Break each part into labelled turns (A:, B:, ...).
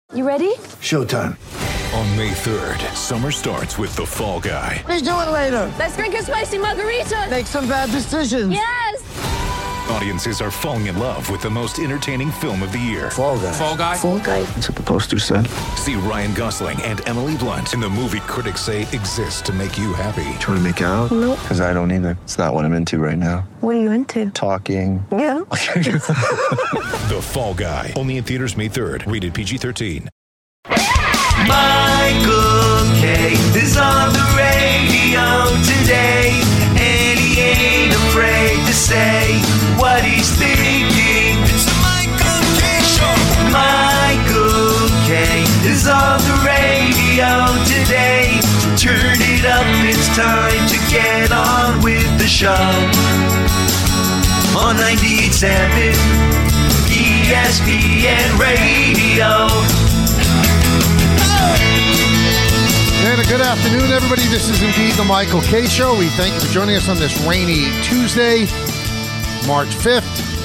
A: You ready?
B: Showtime.
C: On May 3rd, summer starts with The Fall Guy.
B: Let's do it later.
A: Let's drink a spicy margarita.
B: Make some bad decisions.
A: Yes!
C: Audiences are falling in love with the most entertaining film of the year.
B: Fall Guy.
D: Fall Guy?
A: Fall Guy.
B: That's what the poster said.
C: See Ryan Gosling and Emily Blunt in the movie critics say exists to make you happy.
B: Trying to make it out?
A: Nope.
B: Because I don't either. It's not what I'm into right now.
A: What are you into?
B: Talking.
A: Yeah.
C: The Fall Guy. Only in theaters May 3rd. Rated PG-13.
E: Michael K. is on the radio today, and he ain't afraid to say what he's thinking. It's the Michael K. Show. Michael K. is on the radio today, so turn it up, it's time to get on with the show. On 98.7 ESPN Radio.
F: And a good afternoon, everybody. This is indeed the Michael K. Show. We thank you for joining us on this rainy Tuesday, March 5th,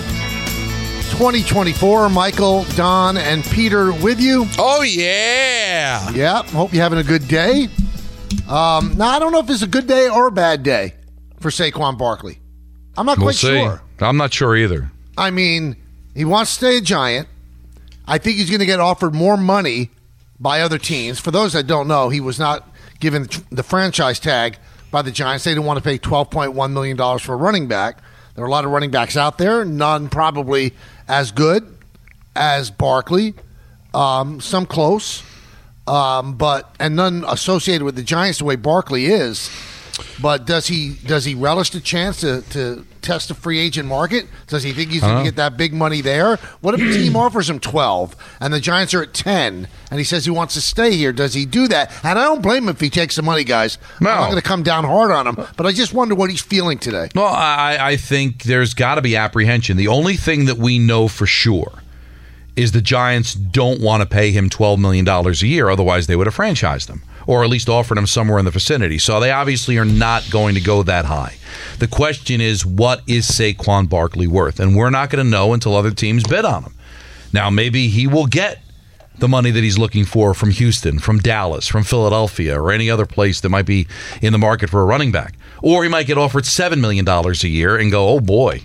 F: 2024. Michael, Don, and Peter with you.
D: Oh, yeah.
F: Yeah, hope you're having a good day. Now, I don't know if it's a good day or a bad day for Saquon Barkley. I'm not quite sure.
D: I'm not sure either.
F: I mean, he wants to stay a Giant. I think he's going to get offered more money by other teams. For those that don't know, he was not given the franchise tag by the Giants. They didn't want to pay $12.1 million for a running back. There are a lot of running backs out there, none probably as good as Barkley, some close, and none associated with the Giants the way Barkley is. But does he relish the chance to test the free agent market? Does he think he's going to get that big money there? What if a team offers him 12 and the Giants are at 10 and he says he wants to stay here? Does he do that? And I don't blame him if he takes the money, guys.
D: No.
F: I'm not going to come down hard on him, but I just wonder what he's feeling today.
D: Well, I think there's got to be apprehension. The only thing that we know for sure is the Giants don't want to pay him $12 million a year. Otherwise, they would have franchised him, or at least offered him somewhere in the vicinity. So they obviously are not going to go that high. The question is, what is Saquon Barkley worth? And we're not going to know until other teams bid on him. Now, maybe he will get the money that he's looking for from Houston, from Dallas, from Philadelphia, or any other place that might be in the market for a running back. Or he might get offered $7 million a year and go, oh boy,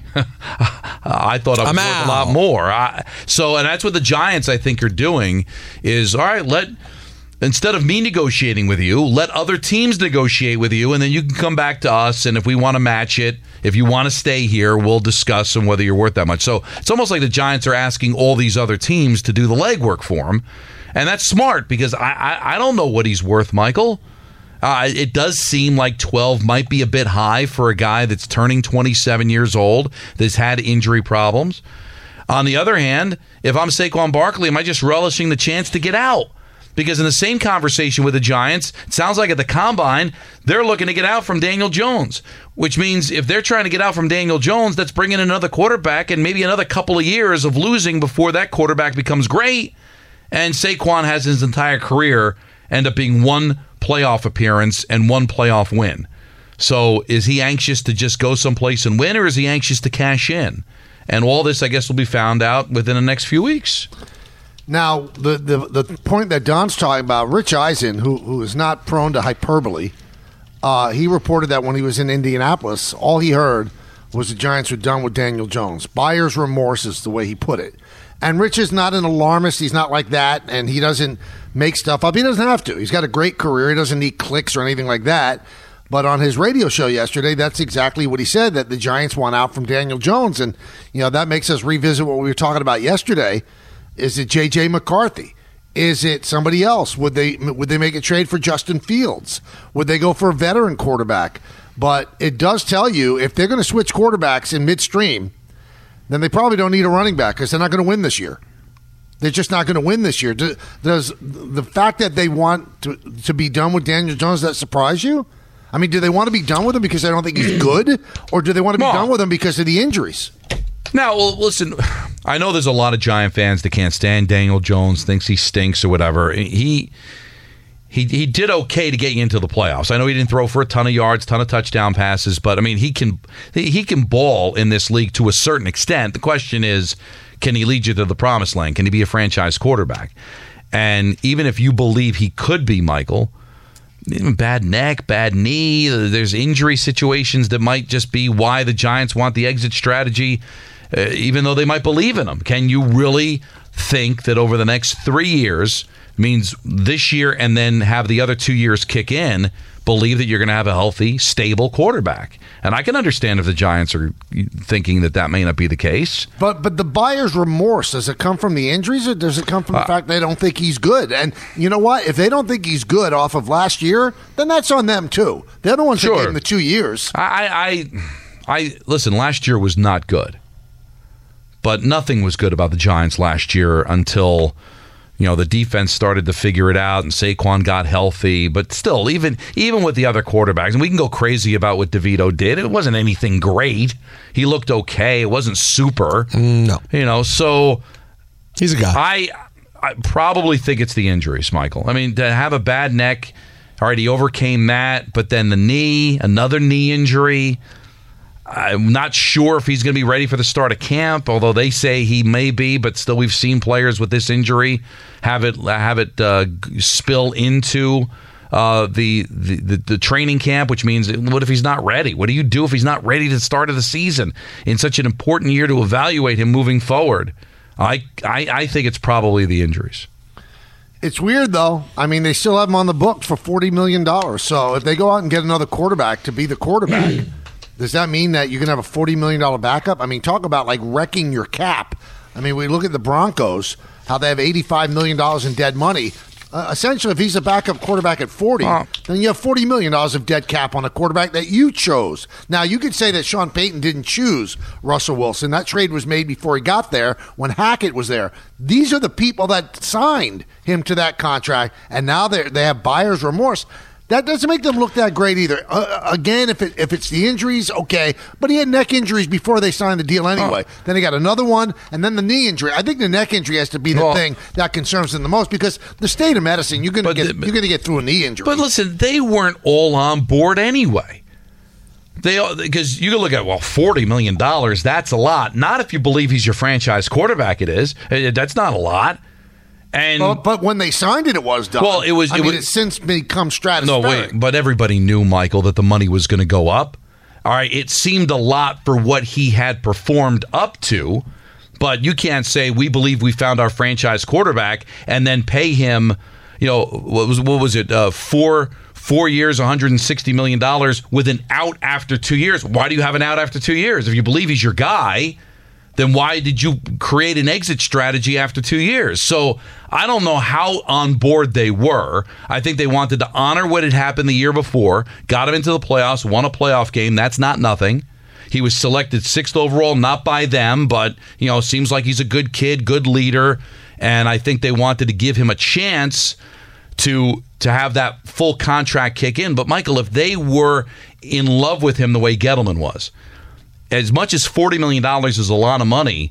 D: I thought I was worth a lot more. And that's what the Giants, I think, are doing is, all right, instead of me negotiating with you, let other teams negotiate with you, and then you can come back to us, and if we want to match it, if you want to stay here, we'll discuss on whether you're worth that much. So it's almost like the Giants are asking all these other teams to do the legwork for him, and that's smart because I don't know what he's worth, Michael. It does seem like 12 might be a bit high for a guy that's turning 27 years old, that's had injury problems. On the other hand, if I'm Saquon Barkley, am I just relishing the chance to get out? Because in the same conversation with the Giants, it sounds like at the Combine, they're looking to get out from Daniel Jones, which means if they're trying to get out from Daniel Jones, that's bringing in another quarterback and maybe another couple of years of losing before that quarterback becomes great. And Saquon has his entire career end up being one playoff appearance and one playoff win. So is he anxious to just go someplace and win, or is he anxious to cash in? And all this, I guess, will be found out within the next few weeks.
F: Now, the point that Don's talking about, Rich Eisen, who is not prone to hyperbole, he reported that when he was in Indianapolis, all he heard was the Giants were done with Daniel Jones. Buyer's remorse is the way he put it. And Rich is not an alarmist. He's not like that, and he doesn't make stuff up. He doesn't have to. He's got a great career. He doesn't need clicks or anything like that. But on his radio show yesterday, that's exactly what he said, that the Giants want out from Daniel Jones. And, that makes us revisit what we were talking about yesterday. Is it J.J. McCarthy? Is it somebody else? Would they make a trade for Justin Fields? Would they go for a veteran quarterback? But it does tell you, if they're going to switch quarterbacks in midstream, then they probably don't need a running back because they're not going to win this year. They're just not going to win this year. Does the fact that they want to be done with Daniel Jones, that surprise you? I mean, do they want to be done with him because they don't think he's good? Or do they want to be done with him because of the injuries?
D: Now, well, listen, I know there's a lot of Giant fans that can't stand Daniel Jones, thinks he stinks or whatever. He did okay to get you into the playoffs. I know he didn't throw for a ton of yards, ton of touchdown passes, but I mean, he can ball in this league to a certain extent. The question is, can he lead you to the promised land? Can he be a franchise quarterback? And even if you believe he could be, Michael, bad neck, bad knee, there's injury situations that might just be why the Giants want the exit strategy, even though they might believe in him. Can you really think that over the next 3 years, means this year and then have the other 2 years kick in, believe that you're going to have a healthy, stable quarterback? And I can understand if the Giants are thinking that may not be the case.
F: But the buyer's remorse, does it come from the injuries or does it come from the fact they don't think he's good? And you know what? If they don't think he's good off of last year, then that's on them too. They're the ones that gave him the 2 years.
D: I listen, last year was not good. But nothing was good about the Giants last year until the defense started to figure it out and Saquon got healthy. But still, even with the other quarterbacks, and we can go crazy about what DeVito did, it wasn't anything great. He looked okay. It wasn't super.
G: No.
D: So
G: he's a guy.
D: I probably think it's the injuries, Michael. I mean, to have a bad neck, all right, he overcame that, but then the knee, another knee injury. I'm not sure if he's going to be ready for the start of camp, although they say he may be, but still we've seen players with this injury have it spill into the training camp, which means what if he's not ready? What do you do if he's not ready to the start of the season in such an important year to evaluate him moving forward? I think it's probably the injuries.
F: It's weird, though. I mean, they still have him on the books for $40 million. So if they go out and get another quarterback to be the quarterback, does that mean that you're going to have a $40 million backup? I mean, talk about like wrecking your cap. I mean, we look at the Broncos, how they have $85 million in dead money. Essentially, if he's a backup quarterback at 40, then you have $40 million of dead cap on a quarterback that you chose. Now, you could say that Sean Payton didn't choose Russell Wilson. That trade was made before he got there when Hackett was there. These are the people that signed him to that contract, and now they have buyer's remorse. That doesn't make them look that great either. Again, if it's the injuries, okay. But he had neck injuries before they signed the deal anyway. Then he got another one, and then the knee injury. I think the neck injury has to be the thing that concerns them the most because the state of medicine, you're going to get through a knee injury.
D: But listen, they weren't all on board anyway. Because you can look at, $40 million, that's a lot. Not if you believe he's your franchise quarterback, it is. That's not a lot. And
F: but when they signed it, it was done.
D: Well,
F: it's since become stratospheric.
D: No, wait, but everybody knew, Michael, that the money was going to go up. All right, it seemed a lot for what he had performed up to, but you can't say we believe we found our franchise quarterback and then pay him. What was it? 4 years, $160 million with an out after 2 years. Why do you have an out after 2 years? If you believe he's your guy, then why did you create an exit strategy after 2 years? So I don't know how on board they were. I think they wanted to honor what had happened the year before, got him into the playoffs, won a playoff game. That's not nothing. He was selected 6th overall, not by them, but seems like he's a good kid, good leader, and I think they wanted to give him a chance to have that full contract kick in. But Michael, if they were in love with him the way Gettleman was, as much as $40 million is a lot of money,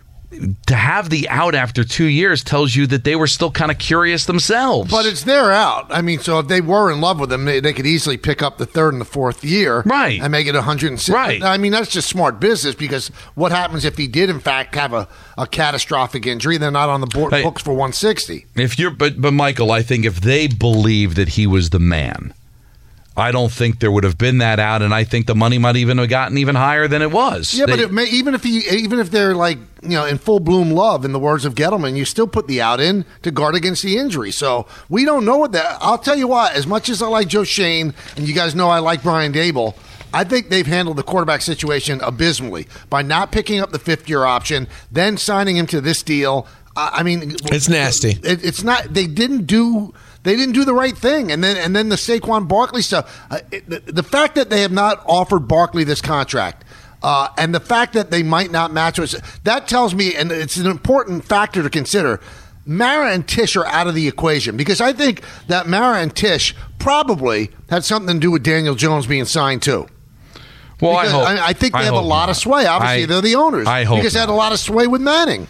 D: to have the out after 2 years tells you that they were still kind of curious themselves.
F: But it's their out. I mean, so if they were in love with him, they could easily pick up the 3rd and the 4th year,
D: right,
F: and make it 106.
D: Right.
F: I mean, that's just smart business because what happens if he did in fact have a catastrophic injury? They're not on the books for 160.
D: But Michael, I think if they believed that he was the man, I don't think there would have been that out, and I think the money might even have gotten even higher than it was.
F: Yeah, but even if they're like in full bloom love, in the words of Gettleman, you still put the out in to guard against the injury. So we don't know what that. I'll tell you what. As much as I like Joe Schoen, and you guys know I like Brian Daboll, I think they've handled the quarterback situation abysmally by not picking up the 5th-year option, then signing him to this deal. I mean,
G: it's nasty.
F: It's not. They didn't do the right thing, and then the Saquon Barkley stuff. The fact that they have not offered Barkley this contract, and the fact that they might not match us, that tells me, and it's an important factor to consider. Mara and Tisch are out of the equation because I think that Mara and Tisch probably had something to do with Daniel Jones being signed too.
D: Well,
F: because I think they have a lot of sway. Obviously, they're the owners.
D: I hope
F: because they had a lot of sway with Manning.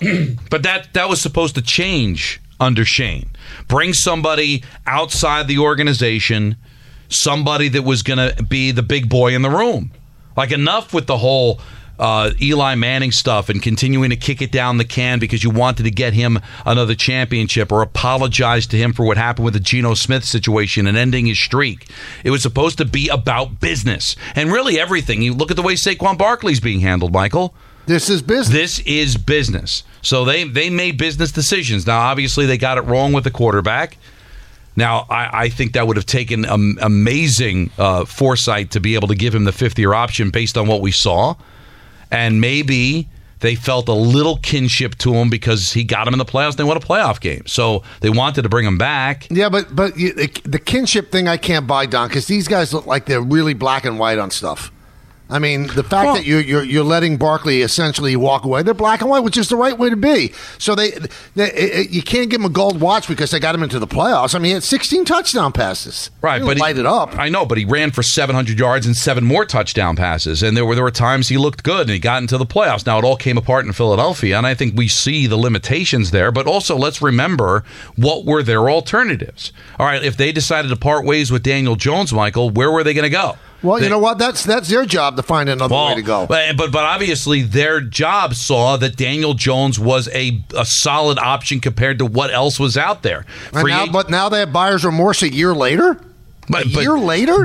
D: But that was supposed to change under Shane. Bring somebody outside the organization, somebody that was going to be the big boy in the room. Like, enough with the whole Eli Manning stuff and continuing to kick it down the can because you wanted to get him another championship or apologize to him for what happened with the Geno Smith situation and ending his streak. It was supposed to be about business. And really everything. You look at the way Saquon Barkley's being handled, Michael.
F: This is business.
D: This is business. So they made business decisions. Now, obviously, they got it wrong with the quarterback. Now, I think that would have taken amazing foresight to be able to give him the fifth-year option based on what we saw. And maybe they felt a little kinship to him because he got him in the playoffs and they won a playoff game. So they wanted to bring him back.
F: Yeah, but the kinship thing I can't buy, Don, because these guys look like they're really black and white on stuff. I mean, the fact that you're letting Barkley essentially walk away, they're black and white, which is the right way to be. So you can't give him a gold watch because they got him into the playoffs. I mean, he had 16 touchdown passes.
D: Right, but
F: light it up.
D: I know, but he ran for 700 yards and 7 more touchdown passes, and there were times he looked good and he got into the playoffs. Now it all came apart in Philadelphia, and I think we see the limitations there. But also, let's remember what were their alternatives. All right, if they decided to part ways with Daniel Jones, Michael, where were they going to go?
F: Well, you know what? That's their job to find another way to go.
D: But obviously their job saw that Daniel Jones was a solid option compared to what else was out there.
F: But now they have buyer's remorse a year later? A year later?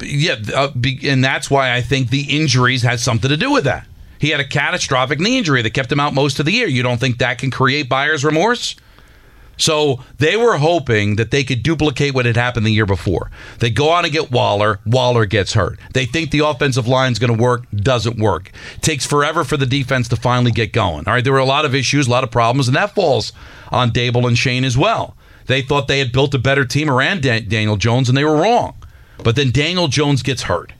D: And that's why I think the injuries had something to do with that. He had a catastrophic knee injury that kept him out most of the year. You don't think that can create buyer's remorse? So they were hoping that they could duplicate what had happened the year before. They go on and get Waller. Waller gets hurt. They think the offensive line is going to work. Doesn't work. Takes forever for the defense to finally get going. All right, there were a lot of issues, a lot of problems, and that falls on Dable and Shane as well. They thought they had built a better team around Daniel Jones, and they were wrong. But then Daniel Jones gets hurt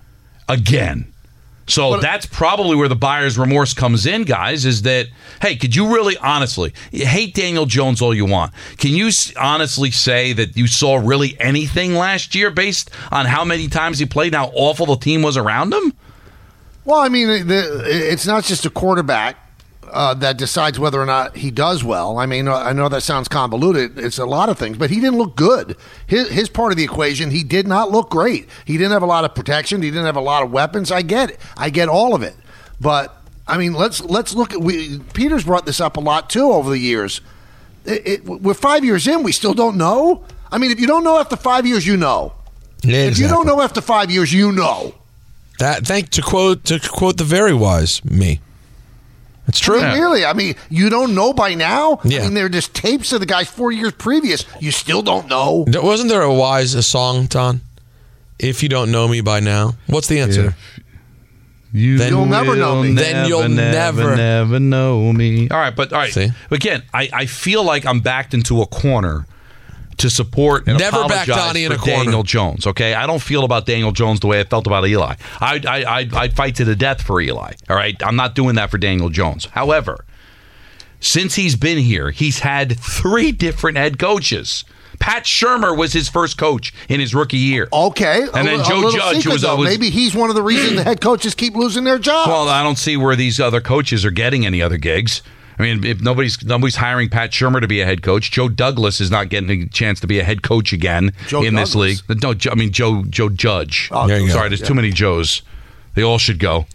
D: again. So that's probably where the buyer's remorse comes in, guys, is that, hey, could you really honestly, you hate Daniel Jones all you want. Can you honestly say that you saw really anything last year based on how many times he played and how awful the team was around him?
F: Well, I mean, it's not just a quarterback that decides whether or not he does well. I mean, I know that sounds convoluted. It's a lot of things, but he didn't look good. His part of the equation, he did not look great. He didn't have a lot of protection. He didn't have a lot of weapons. I get it. I get all of it. But, I mean, let's look at Peter's brought this up a lot, too, over the years. We're 5 years in. We still don't know. I mean, if you don't know after 5 years, you know. Yeah, exactly. If you don't know after 5 years, you know.
G: To quote the very wise me. It's true.
F: I mean, really? I mean, you don't know by now?
G: Yeah.
F: I mean, there are just tapes of the guys 4 years previous. You still don't know?
G: Wasn't there a song, Don? If you don't know me by now. What's the answer?
F: You'll never know me.
G: Then you'll never
D: know me. All right.
G: See?
D: Again, I feel like I'm backed into a corner to support and
G: never back
D: apologize
G: Donnie in
D: for
G: a corner.
D: Daniel Jones, okay? I don't feel about Daniel Jones the way I felt about Eli. I'd fight to the death for Eli, all right? I'm not doing that for Daniel Jones. However, since he's been here, he's had 3 different head coaches. Pat Shurmur was his first coach in his rookie year.
F: Okay.
D: And then Joe Judge was
F: maybe he's one of the reasons the head coaches keep losing their jobs.
D: Well, I don't see where these other coaches are getting any other gigs. I mean, if nobody's hiring Pat Shurmur to be a head coach. Joe Douglas is not getting a chance to be a head coach again this league. No, I mean Joe Judge.
G: Oh,
D: sorry, there's too many Joes. They all should go.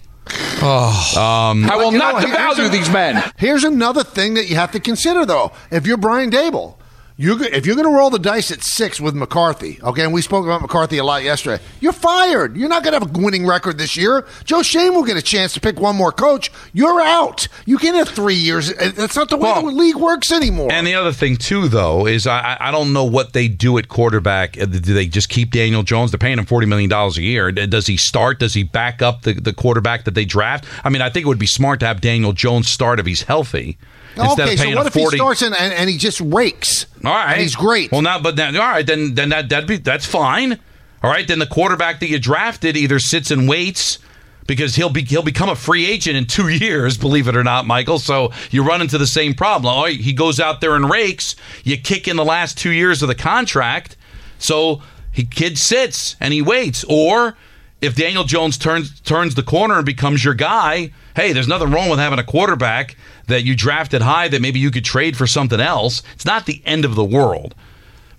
H: I will not devalue these men.
F: Here's another thing that you have to consider, though. If you're Brian Dable, if you're going to roll the dice at 6 with McCarthy, okay, and we spoke about McCarthy a lot yesterday, you're fired. You're not going to have a winning record this year. Joe Shane will get a chance to pick one more coach. You're out. You can't have 3 years. That's not the way the league works anymore.
D: And the other thing, too, though, is I don't know what they do at quarterback. Do they just keep Daniel Jones? They're paying him $40 million a year. Does he start? Does he back up the quarterback that they draft? I mean, I think it would be smart to have Daniel Jones start if he's healthy.
F: Okay, so what if he starts and he just rakes?
D: All right,
F: and he's great.
D: Well, all right, then that's fine. All right, then the quarterback that you drafted either sits and waits because he'll become a free agent in 2 years, believe it or not, Michael. So you run into the same problem. Oh, he goes out there and rakes. You kick in the last 2 years of the contract, so kid sits and he waits. Or if Daniel Jones turns the corner and becomes your guy, hey, there's nothing wrong with having a quarterback that you drafted high that maybe you could trade for something else. It's not the end of the world.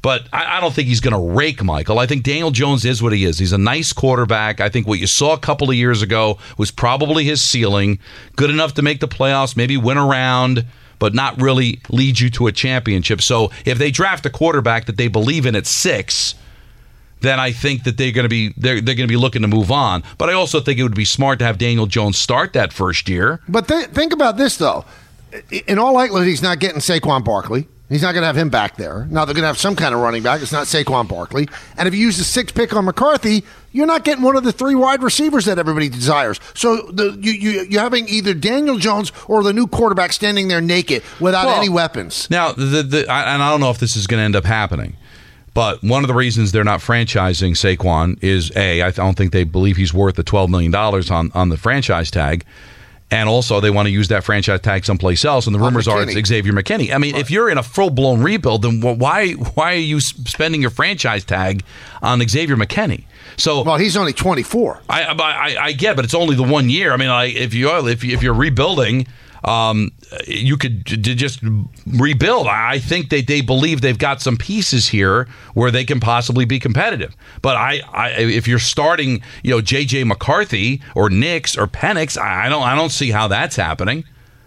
D: But I don't think he's going to rake Michael. I think Daniel Jones is what he is. He's a nice quarterback. I think what you saw a couple of years ago was probably his ceiling. Good enough to make the playoffs, maybe win a round, but not really lead you to a championship. So if they draft a quarterback that they believe in at 6, then I think that they're going to be looking to move on. But I also think it would be smart to have Daniel Jones start that first year.
F: But think about this, though. In all likelihood, he's not getting Saquon Barkley. He's not going to have him back there. Now, they're going to have some kind of running back. It's not Saquon Barkley. And if you use the 6th pick on McCarthy, you're not getting one of the 3 wide receivers that everybody desires. So you're having either Daniel Jones or the new quarterback standing there naked without any weapons.
D: Now, and I don't know if this is going to end up happening, but one of the reasons they're not franchising Saquon is, I don't think they believe he's worth the $12 million on the franchise tag. And also, they want to use that franchise tag someplace else. And the rumors are it's Xavier McKinney. I mean, if you're in a full-blown rebuild, then why are you spending your franchise tag on Xavier McKinney? So,
F: well, he's only 24.
D: I get, but it's only the 1 year. I mean, if you're rebuilding, you could just rebuild. I think they believe they've got some pieces here where they can possibly be competitive. But if you're starting, J.J. McCarthy or Nix or Penix, I don't see how that's happening.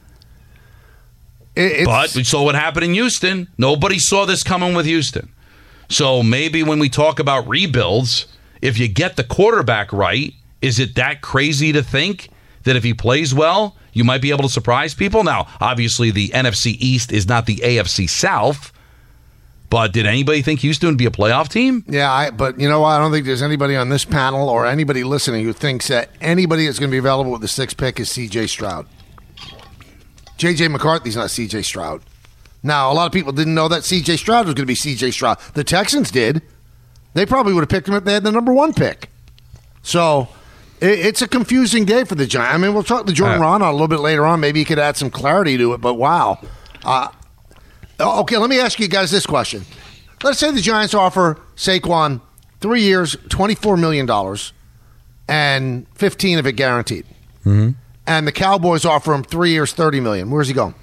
D: But we saw what happened in Houston. Nobody saw this coming with Houston. So maybe when we talk about rebuilds, if you get the quarterback right, is it that crazy to think that if he plays well, you might be able to surprise people? Now, obviously, the NFC East is not the AFC South, but did anybody think Houston would be a playoff team?
F: Yeah, but you know what? I don't think there's anybody on this panel or anybody listening who thinks that anybody that's going to be available with the 6th pick is C.J. Stroud. J.J. McCarthy's not C.J. Stroud. Now, a lot of people didn't know that C.J. Stroud was going to be C.J. Stroud. The Texans did. They probably would have picked him if they had the number 1 pick. So it's a confusing day for the Giants. I mean, we'll talk to Jordan Ron a little bit later on. Maybe he could add some clarity to it, but wow. Okay, let me ask you guys this question. Let's say the Giants offer Saquon 3 years, $24 million, and 15 of it guaranteed.
D: Mm-hmm.
F: And the Cowboys offer him 3 years, $30 million. Where's he going?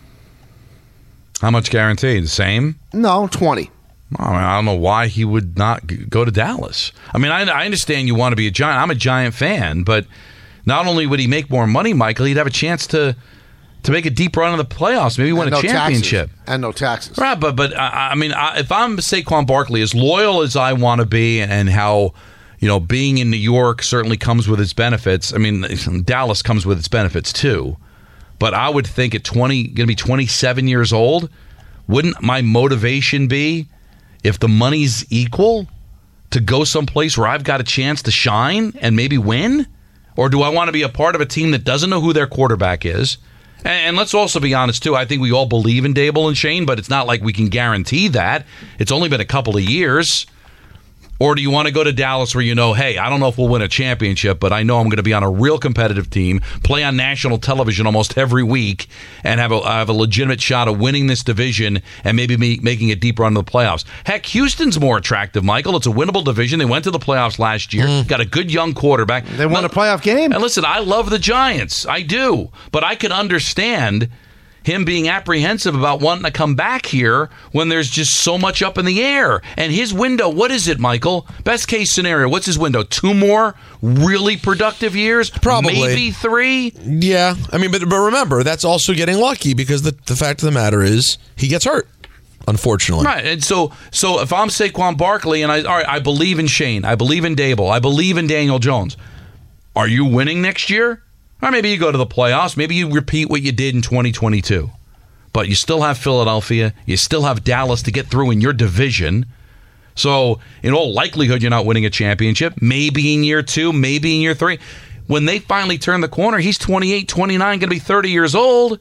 D: How much guaranteed? The same?
F: No, 20.
D: I don't know why he would not go to Dallas. I mean, I understand you want to be a Giant. I'm a Giant fan, but not only would he make more money, Michael, he'd have a chance to make a deep run in the playoffs, maybe win a championship.
F: And no taxes.
D: Right, but I mean, if I'm Saquon Barkley, as loyal as I want to be and how, being in New York certainly comes with its benefits. I mean, Dallas comes with its benefits too. But I would think at going to be 27 years old, wouldn't my motivation be, if the money's equal, to go someplace where I've got a chance to shine and maybe win? Or do I want to be a part of a team that doesn't know who their quarterback is? And let's also be honest, too. I think we all believe in Dable and Shane, but it's not like we can guarantee that. It's only been a couple of years. Or do you want to go to Dallas where hey, I don't know if we'll win a championship, but I know I'm going to be on a real competitive team, play on national television almost every week, and have a legitimate shot of winning this division and maybe making a deep run to the playoffs? Heck, Houston's more attractive, Michael. It's a winnable division. They went to the playoffs last year, got a good young quarterback.
F: They won a playoff game.
D: And listen, I love the Giants. I do. But I can understand him being apprehensive about wanting to come back here when there's just so much up in the air. And his window, what is it, Michael? Best case scenario, what's his window? 2 more really productive years?
G: Probably.
D: Maybe 3?
G: Yeah. I mean, but remember, that's also getting lucky because the fact of the matter is he gets hurt, unfortunately.
D: Right. And so if I'm Saquon Barkley and I believe in Shane, I believe in Dable, I believe in Daniel Jones, are you winning next year? Or maybe you go to the playoffs. Maybe you repeat what you did in 2022. But you still have Philadelphia. You still have Dallas to get through in your division. So in all likelihood, you're not winning a championship. Maybe in year 2, maybe in year 3. When they finally turn the corner, he's 28, 29, going to be 30 years old.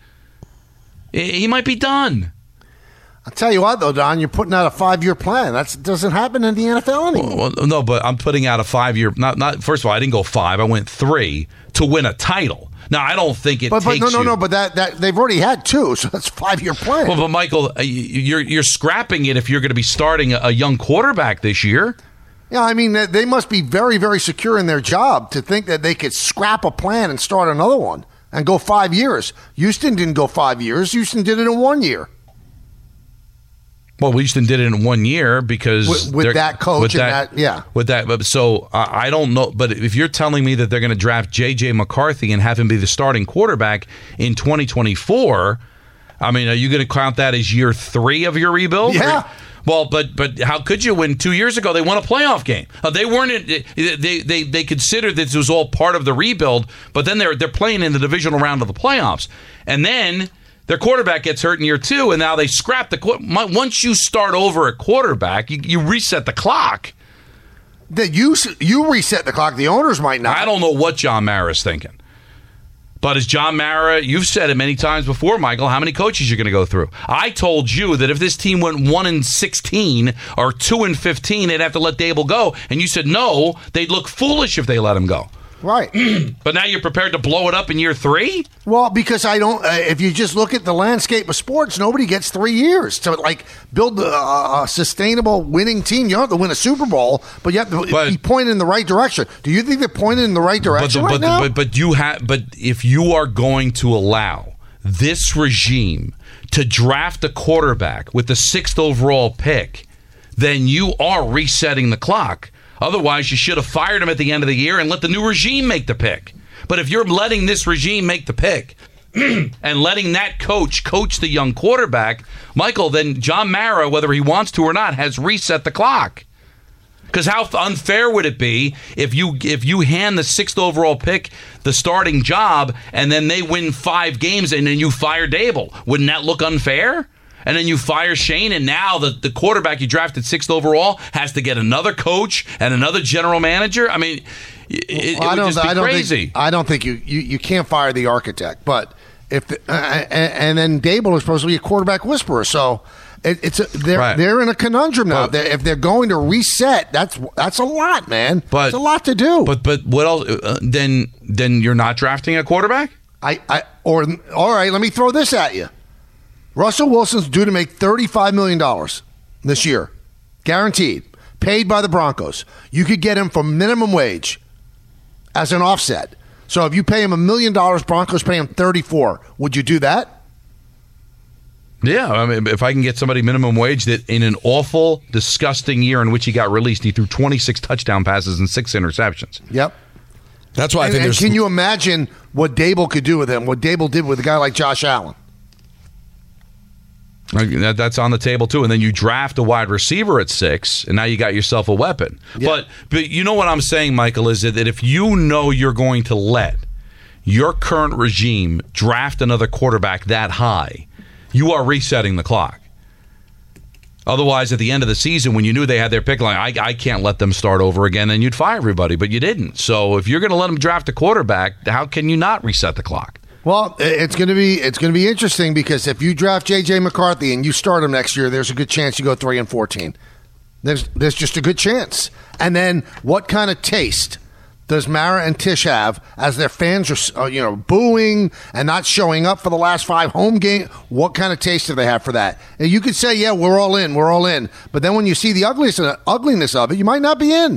D: He might be done.
F: I'll tell you what, though, Don, you're putting out a 5-year plan. That doesn't happen in the NFL anymore.
D: Well, no, but I'm putting out a 5-year. Not first of all, I didn't go 5. I went 3 to win a title. Now, I don't think it takes
F: no. But that they've already had 2, so that's a 5-year plan.
D: Well, but Michael, you're scrapping it if you're going to be starting a young quarterback this year.
F: Yeah, I mean, they must be very, very secure in their job to think that they could scrap a plan and start another one and go 5 years. Houston didn't go 5 years. Houston did it in 1 year.
D: Well, Houston did it in 1 year because
F: with that coach
D: with that. So I don't know, but if you're telling me that they're going to draft J.J. McCarthy and have him be the starting quarterback in 2024, I mean, are you going to count that as year 3 of your rebuild?
F: Yeah.
D: Well, but how could you when 2 years ago they won a playoff game? They weren't. They considered this was all part of the rebuild, but then they're playing in the divisional round of the playoffs, and then their quarterback gets hurt in year 2, and now they scrap the. Once you start over at quarterback, you reset the clock.
F: That you reset the clock. The owners might not.
D: I don't know what John Mara's thinking. But as John Mara, you've said it many times before, Michael, how many coaches you're going to go through. I told you that if this team went 1-16 or 2-15, they'd have to let Dable go. And you said no, they'd look foolish if they let him go.
F: Right.
D: But now you're prepared to blow it up in year 3?
F: Well, because I don't. If you just look at the landscape of sports, nobody gets 3 years to build a sustainable winning team. You don't have to win a Super Bowl, but you have to be pointed in the right direction. Do you think they're pointed in the right direction right now?
D: But if you are going to allow this regime to draft a quarterback with the 6th overall pick, then you are resetting the clock. Otherwise, you should have fired him at the end of the year and let the new regime make the pick. But if you're letting this regime make the pick and letting that coach the young quarterback, Michael, then John Mara, whether he wants to or not, has reset the clock. Because how unfair would it be if you hand the 6th overall pick the starting job and then they win 5 games and then you fire Dable? Wouldn't that look unfair? And then you fire Shane, and now the quarterback you drafted 6th overall has to get another coach and another general manager? I mean, it would just be crazy.
F: I don't think you can't fire the architect, but and then Dable is supposed to be a quarterback whisperer, so they're in a conundrum now. If they're going to reset, that's a lot, man. It's a lot to do.
D: But what else? Then you're not drafting a quarterback?
F: All right, let me throw this at you. Russell Wilson's due to make $35 million this year. Guaranteed. Paid by the Broncos. You could get him for minimum wage as an offset. So if you pay him $1 million, Broncos pay him $34. Would you do that?
D: Yeah. I mean, if I can get somebody minimum wage that in an awful, disgusting year in which he got released, he threw 26 touchdown passes and 6 interceptions.
F: Yep.
G: That's why I think
F: can you imagine what Dable could do with him? What Dable did with a guy like Josh Allen?
D: That's on the table too, and then you draft a wide receiver at 6, and now you got yourself a weapon. Yeah. But you know what I'm saying, Michael, is that if you know you're going to let your current regime draft another quarterback that high, you are resetting the clock. Otherwise, at the end of the season, when you knew they had their pick, like I can't let them start over again, then you'd fire everybody, but you didn't. So if you're going to let them draft a quarterback, how can you not reset the clock?
F: Well, it's going to be interesting because if you draft J.J. McCarthy and you start him next year, there's a good chance you go 3-14. There's just a good chance. And then what kind of taste does Mara and Tisch have as their fans are booing and not showing up for the last 5 home games? What kind of taste do they have for that? And you could say, yeah, we're all in. But then when you see the ugliness of it, you might not be in.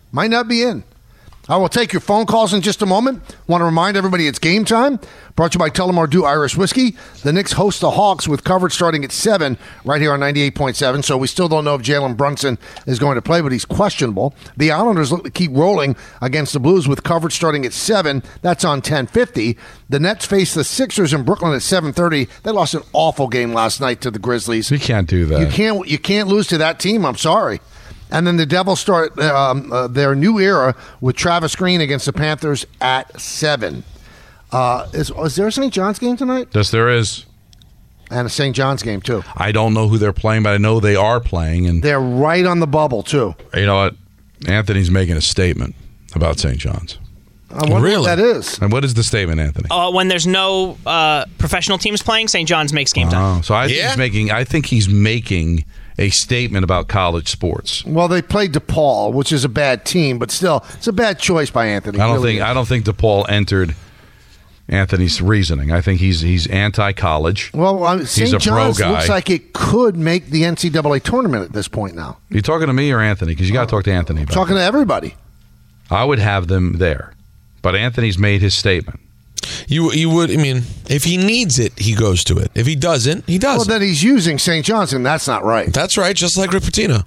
F: I will take your phone calls in just a moment. Want to remind everybody it's game time. Brought to you by Tullamore Dew Irish Whiskey. The Knicks host the Hawks with coverage starting at 7 right here on 98.7. So we still don't know if Jalen Brunson is going to play, but he's questionable. The Islanders look to keep rolling against the Blues with coverage starting at 7. That's on 10:50. The Nets face the Sixers in Brooklyn at 7:30. They lost an awful game last night to the Grizzlies.
D: You can't do that.
F: You can't lose to that team. I'm sorry. And then the Devils start their new era with Travis Green against the Panthers at 7. Is there a St. John's game tonight?
D: Yes, there is.
F: And a St. John's game, too.
D: I don't know who they're playing, but I know they are playing. And
F: they're right on the bubble, too.
D: You know what? Anthony's making a statement about St. John's.
F: I wonder what that is.
D: And what is the statement, Anthony?
I: When there's no professional teams playing, St. John's makes game time.
D: So I think he's making a statement about college sports.
F: Well, they played DePaul, which is a bad team, but still, it's a bad choice by Anthony.
D: I don't think DePaul entered Anthony's reasoning. I think he's anti-college.
F: Well, St. John's looks like it could make the NCAA tournament at this point now.
D: You talking to me or Anthony? Because you got to talk to Anthony about
F: talking to everybody.
D: I would have them there, but Anthony's made his statement.
G: You would. I mean, if he needs it, he goes to it. If he doesn't, he doesn't.
F: Well, then he's using St. John's, and that's not right.
G: That's right, just like Rick Pitino.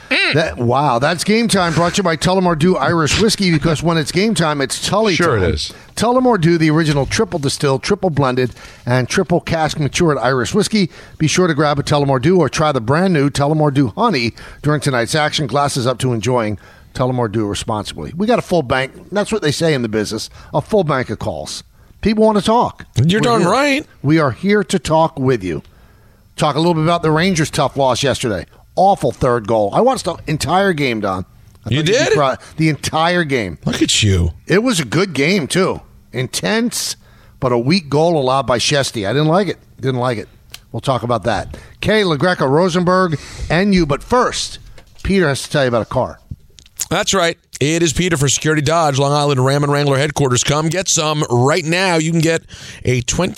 F: Wow, that's Game Time, brought to you by Tullamore Dew Irish Whiskey, because when it's game time, it's Tully
D: Sure
F: time.
D: it is.
F: Tullamore Dew, the original triple distilled, triple blended, and triple cask matured Irish whiskey. Be sure to grab a Tullamore Dew or try the brand new Tullamore Dew Honey during tonight's action. Glasses up to enjoying Tullamore Dew responsibly. We got a full bank. That's what they say in the business, a full bank of calls. People want to talk.
G: You're darn right.
F: We are here to talk with you. Talk a little bit about the Rangers' tough loss yesterday. Awful third goal. I watched the entire game, Don.
G: You did?
F: The entire game.
G: Look at you.
F: It was a good game, too. Intense, but a weak goal allowed by Shesty. I didn't like it. We'll talk about that. Kay, LaGreca, Rosenberg, and you. But first, Peter has to tell you about a car.
G: That's right. It is Peter for Security Dodge, Long Island Ram and Wrangler headquarters. Come get some right now. You can get a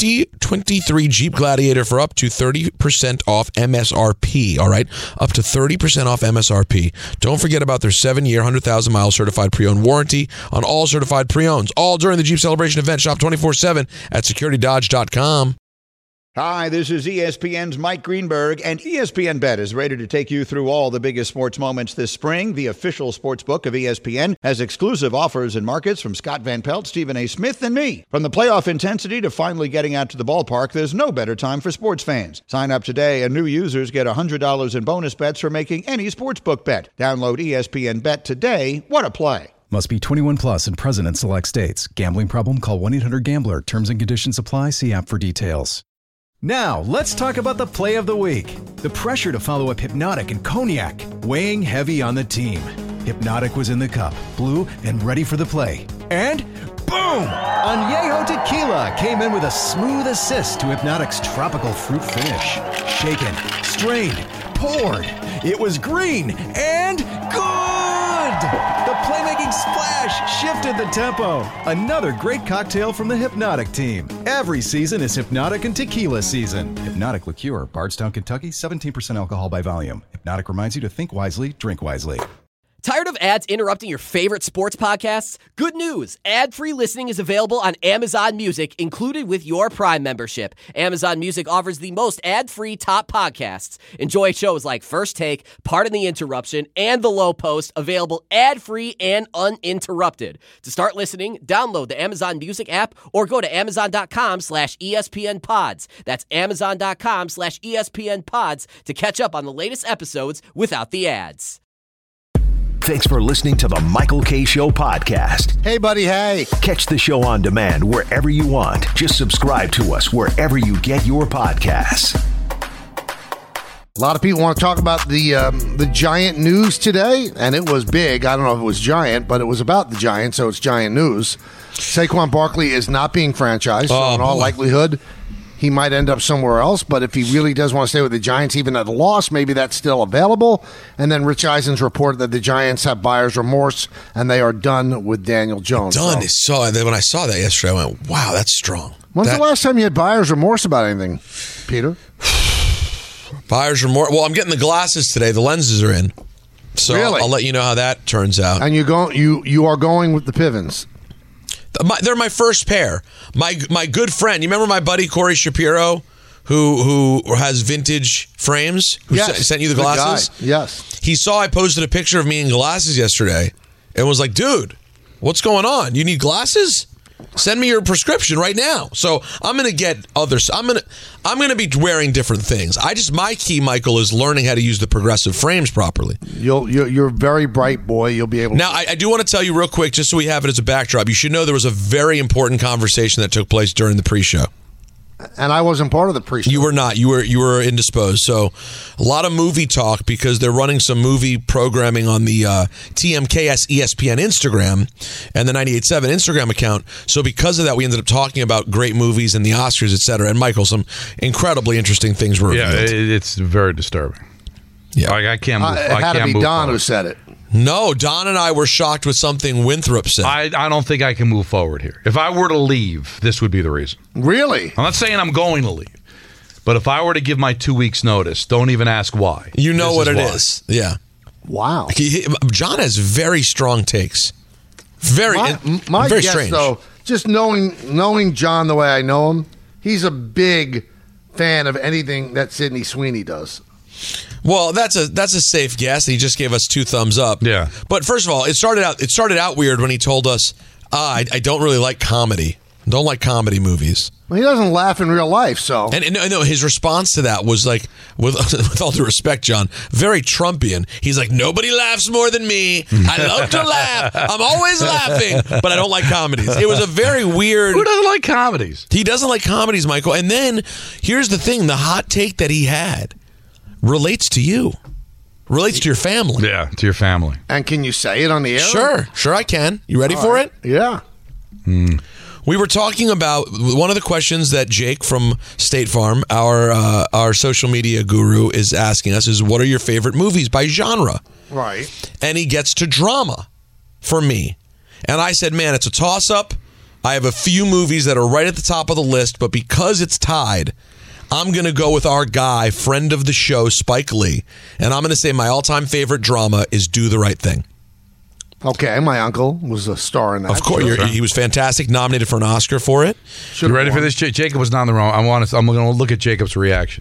G: 2023 Jeep Gladiator for up to 30% off MSRP. All right, up to 30% off MSRP. Don't forget about their 7-year, 100,000-mile certified pre-owned warranty on all certified pre-owns. All during the Jeep Celebration event. Shop 24/7 at securitydodge.com.
J: Hi, this is ESPN's Mike Greenberg, and ESPN Bet is ready to take you through all the biggest sports moments this spring. The official sports book of ESPN has exclusive offers and markets from Scott Van Pelt, Stephen A. Smith, and me. From the playoff intensity to finally getting out to the ballpark, there's no better time for sports fans. Sign up today, and new users get $100 in bonus bets for making any sportsbook bet. Download ESPN Bet today. What a play.
K: Must be 21 plus and present in select states. Gambling problem? Call 1-800-GAMBLER. Terms and conditions apply. See app for details.
L: Now, let's talk about the play of the week. The pressure to follow up Hypnotic and Cognac, weighing heavy on the team. Hypnotic was in the cup, blue, and ready for the play. And boom! Añejo Tequila came in with a smooth assist to Hypnotic's tropical fruit finish. Shaken, strained, poured. It was green and good! The playmaking splash shifted the tempo. Another great cocktail from the Hypnotic team. Every season is Hypnotic and Tequila season. Hypnotic Liqueur, Bardstown, Kentucky, 17% alcohol by volume. Hypnotic reminds you to think wisely, drink wisely.
M: Tired of ads interrupting your favorite sports podcasts? Good news! Ad-free listening is available on Amazon Music, included with your Prime membership. Amazon Music offers the most ad-free top podcasts. Enjoy shows like First Take, Pardon the Interruption, and The Low Post, available ad-free and uninterrupted. To start listening, download the Amazon Music app or go to amazon.com/ESPN Pods. That's amazon.com/ESPN Pods to catch up on the latest episodes without the ads.
N: Thanks for listening to the Michael Kay Show podcast.
F: Hey, buddy, hey.
N: Catch the show on demand wherever you want. Just subscribe to us wherever you get your podcasts.
F: A lot of people want to talk about the Giant news today, and it was big. I don't know if it was Giant, but it was about the Giants, so it's Giant news. Saquon Barkley is not being franchised, so in all likelihood, he might end up somewhere else, but if he really does want to stay with the Giants, even at a loss, maybe that's still available. And then Rich Eisen's reported that the Giants have buyer's remorse, and they are done with Daniel Jones.
G: Done. When I saw that yesterday, I went, wow, that's strong.
F: When's the last time you had buyer's remorse about anything, Peter?
G: Buyer's remorse? Well, I'm getting the glasses today. The lenses are in. So
F: really?
G: I'll let you know how that turns out.
F: And you are going with the Pivens.
G: They're my first pair. My good friend, you remember my buddy Corey Shapiro, who has vintage frames, who sent you the glasses?
F: Yes.
G: He saw I posted a picture of me in glasses yesterday and was like, dude, what's going on? You need glasses? Send me your prescription right now. So I'm going to get others. I'm going to be wearing different things. My key, Michael, is learning how to use the progressive frames properly.
F: You're a very bright boy. You'll be able to.
G: Now, I do want to tell you real quick, just so we have it as a backdrop. You should know there was a very important conversation that took place during the pre-show.
F: And I wasn't part of the pre-show.
G: You were not. You were indisposed. So a lot of movie talk because they're running some movie programming on the TMKS ESPN Instagram and the 98.7 Instagram account. So because of that, we ended up talking about great movies and the Oscars, et cetera. And Michael, some incredibly interesting things were revealed.
D: Yeah, it's very disturbing. Yeah, I can't move.
F: It had to be Don who said it.
G: No, Don and I were shocked with something Winthrop said.
D: I don't think I can move forward here. If I were to leave, this would be the reason.
F: Really?
D: I'm not saying I'm going to leave. But if I were to give my 2 weeks notice, don't even ask why.
G: You know what it is. Yeah.
F: Wow.
G: John has very strong takes.
F: My
G: very
F: guess,
G: strange.
F: though, just knowing John the way I know him, he's a big fan of anything that Sydney Sweeney does.
G: Well, that's a safe guess. He just gave us 2 thumbs up.
D: Yeah.
G: But first of all, it started out weird when he told us, I don't really like comedy. Don't like comedy movies.
F: Well, he doesn't laugh in real life, so.
G: And no, his response to that was like, with all due respect, John, very Trumpian. He's like, nobody laughs more than me. I love to laugh. I'm always laughing, but I don't like comedies. It was a very weird.
D: Who doesn't like comedies?
G: He doesn't like comedies, Michael. And then here's the thing: the hot take that he had relates to you, relates to your family.
D: Yeah, to your family.
F: And can you say it on the air?
G: Sure, I can. You ready for it?
F: Yeah.
G: We were talking about one of the questions that Jake from State Farm, our social media guru, is asking us is, what are your favorite movies by genre?
F: Right.
G: And he gets to drama for me. And I said, man, it's a toss-up. I have a few movies that are right at the top of the list, but because it's tied, I'm going to go with our guy, friend of the show, Spike Lee. And I'm going to say my all-time favorite drama is Do the Right Thing.
F: Okay, my uncle was a star in that.
G: Of course, he was fantastic, nominated for an Oscar for it.
D: You ready for this? Jacob was not in the wrong. I'm going to look at Jacob's reaction.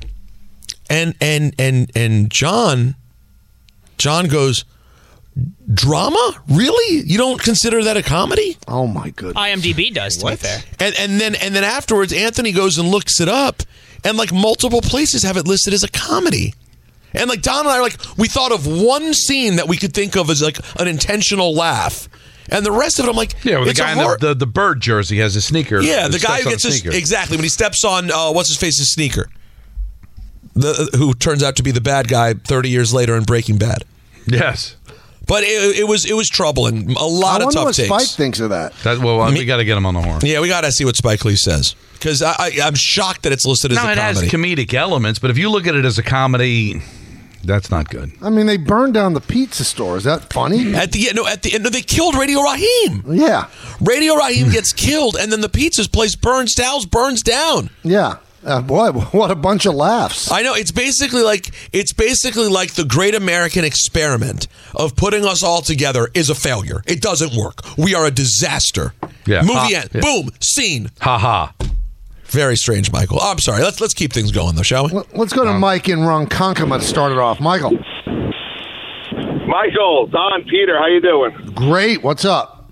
G: And John goes, drama? Really? You don't consider that a comedy?
F: Oh my goodness.
I: IMDb does, to be fair.
G: And then afterwards, Anthony goes and looks it up, and like multiple places have it listed as a comedy. And like Don and I are like, we thought of one scene that we could think of as like an intentional laugh. And the rest of it, I'm like,
D: yeah, well, the guy in the bird jersey has a sneaker.
G: Yeah, the guy who gets exactly when he steps on what's his face's sneaker, who turns out to be the bad guy 30 years later in Breaking Bad.
D: Yes,
G: but it was troubling. A lot of tough takes.
F: Spike thinks of that.
D: We got to get him on the horn.
G: Yeah, we got to see what Spike Lee says, because I'm shocked that it's listed as a comedy.
D: It has comedic elements, but if you look at it as a comedy, that's not good.
F: I mean, they burned down the pizza store. Is that funny?
G: At the end, they killed Radio Raheem.
F: Yeah.
G: Radio Raheem gets killed, and then the pizza place burns down.
F: Yeah. Boy, what a bunch of laughs.
G: I know. It's basically like the great American experiment of putting us all together is a failure. It doesn't work. We are a disaster.
D: Yeah.
G: Movie end. Yeah. Boom. Scene.
D: Ha ha.
G: Very strange, Michael. Oh, I'm sorry. Let's keep things going, though, shall we?
F: Let's go to Mike in Ronkonkoma to start it off. Michael,
O: Don, Peter, how you doing?
F: Great. What's up?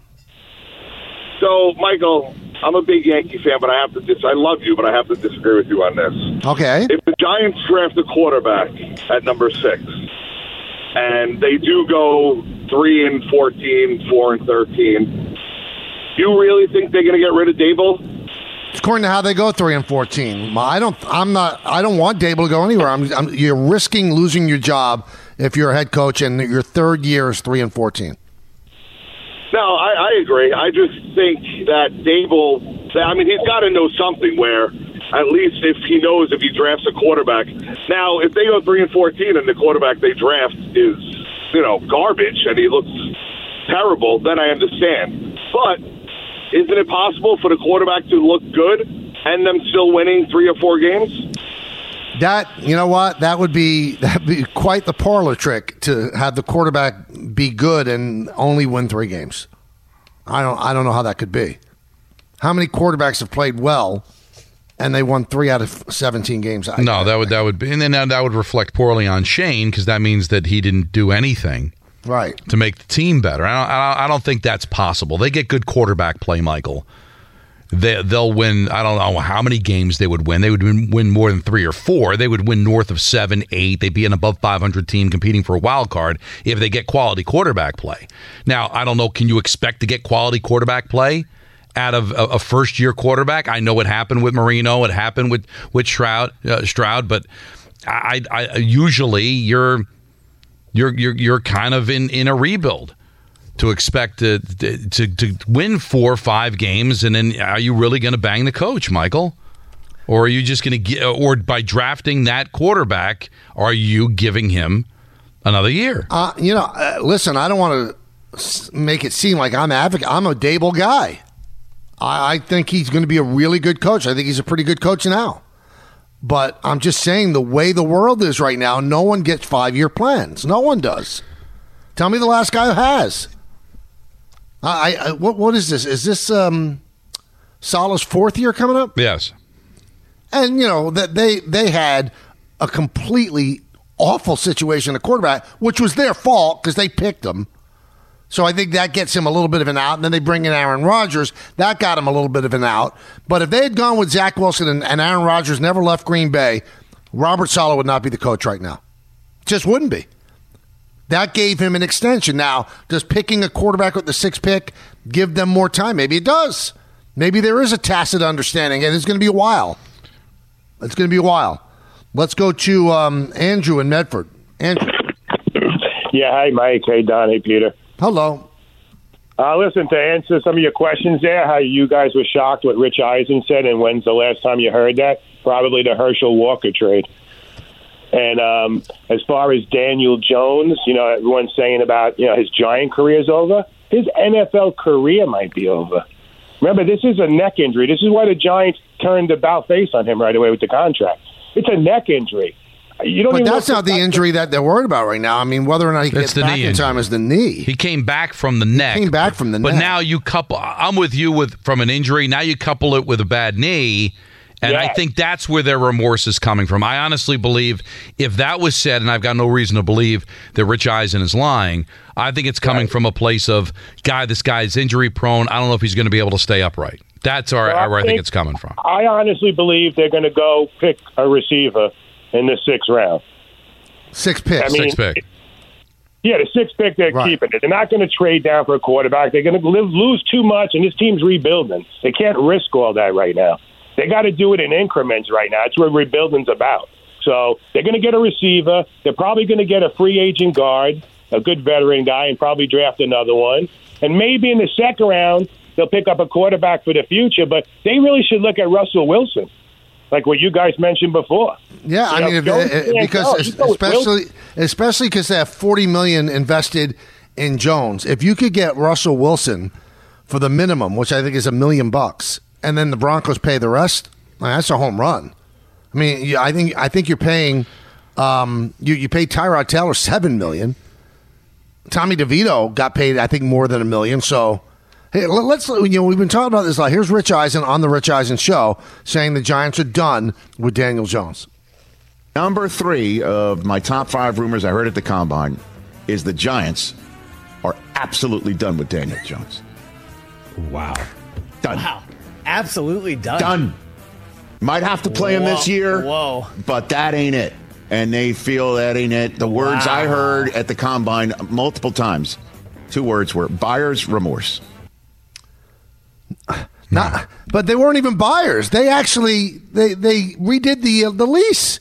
O: So, Michael, I'm a big Yankee fan, but I love you, but I have to disagree with you on this.
F: Okay.
O: If the Giants draft a quarterback at number 6, and they do go 3-14, 4-13, do you really think they're going to get rid of Dable?
F: According to how they go 3-14, I don't want Dable to go anywhere. You're risking losing your job if you're a head coach and your third year is 3-14.
O: No, I agree. I just think that Dable, he's got to know something where at least if he knows if he drafts a quarterback. Now, if they go 3-14 and the quarterback they draft is, garbage and he looks terrible, then I understand. But isn't it possible for the quarterback to look good and them still winning 3 or 4 games?
F: That would be quite the parlor trick to have the quarterback be good and only win 3 games. I don't know how that could be. How many quarterbacks have played well and they won 3 out of 17 games?
D: That would be, and then that would reflect poorly on Shane, because that means that he didn't do anything.
F: Right.
D: To make the team better. I don't think that's possible. They get good quarterback play, Michael. They'll win. I don't know how many games they would win. They would win more than 3 or 4. They would win north of 7, 8. They'd be an above 500 team competing for a wild card if they get quality quarterback play. Now, I don't know. Can you expect to get quality quarterback play out of a first-year quarterback? I know it happened with Marino. It happened with Stroud. But I usually you're kind of in a rebuild to expect to win 4 or 5 games, and then are you really going to bang the coach, Michael? Or are you just going to get, or by drafting that quarterback, are you giving him another year?
F: Listen, I don't want to make it seem like I'm advocate. I'm a Dable guy. I think he's going to be a really good coach. I think he's a pretty good coach now. But I'm just saying, the way the world is right now, no one gets 5-year plans. No one does. Tell me the last guy who has. What is this? Is this Saleh's fourth year coming up?
D: Yes.
F: And, that they had a completely awful situation at quarterback, which was their fault because they picked him. So I think that gets him a little bit of an out. And then they bring in Aaron Rodgers. That got him a little bit of an out. But if they had gone with Zach Wilson and Aaron Rodgers never left Green Bay, Robert Saleh would not be the coach right now. Just wouldn't be. That gave him an extension. Now, does picking a quarterback with the 6th pick give them more time? Maybe it does. Maybe there is a tacit understanding, and it's going to be a while. It's going to be a while. Let's go to Andrew in Medford. Andrew.
P: Yeah, hi, Mike. Hey, Don. Hey, Peter.
F: Hello.
P: Listen, to answer some of your questions there, how you guys were shocked what Rich Eisen said, and when's the last time you heard that? Probably the Herschel Walker trade. And as far as Daniel Jones, everyone's saying about, his Giant career is over. His NFL career might be over. Remember, this is a neck injury. This is why the Giants turned about face on him right away with the contract. It's a neck injury.
F: But that's not the injury that they're worried about right now. I mean, whether or not he gets back in time is the knee.
D: He came back from the neck. But now you couple. I'm with you from an injury. Now you couple it with a bad knee. And I think that's where their remorse is coming from. I honestly believe if that was said, and I've got no reason to believe that Rich Eisen is lying, I think it's coming from a place of, this guy's injury prone. I don't know if he's going to be able to stay upright. That's where I think it's coming from.
P: I honestly believe they're going to go pick a receiver in the 6th round.
F: 6th pick.
D: 6th pick.
P: Yeah, the 6th pick, they're keeping it. They're not going to trade down for a quarterback. They're going to lose too much, and this team's rebuilding. They can't risk all that right now. They got to do it in increments right now. That's what rebuilding's about. So they're going to get a receiver. They're probably going to get a free agent guard, a good veteran guy, and probably draft another one. And maybe in the 2nd round, they'll pick up a quarterback for the future. But they really should look at Russell Wilson, like what you guys mentioned before.
F: Yeah, I mean, especially because they have $40 million invested in Jones. If you could get Russell Wilson for the minimum, which I think is $1 million, and then the Broncos pay the rest, that's a home run. I mean, I think you're paying you pay Tyrod Taylor $7 million. Tommy DeVito got paid, I think, more than $1 million. So, hey, we've been talking about this a lot. Here's Rich Eisen on the Rich Eisen Show saying the Giants are done with Daniel Jones.
Q: Number 3 of my top 5 rumors I heard at the Combine is the Giants are absolutely done with Daniel Jones.
R: Wow.
Q: Done.
R: Wow. Absolutely done.
Q: Done. Might have to play him this year, but that ain't it. And they feel that ain't it. The words I heard at the Combine multiple times, 2 words were buyer's remorse.
F: But they weren't even buyers. They actually they redid the lease.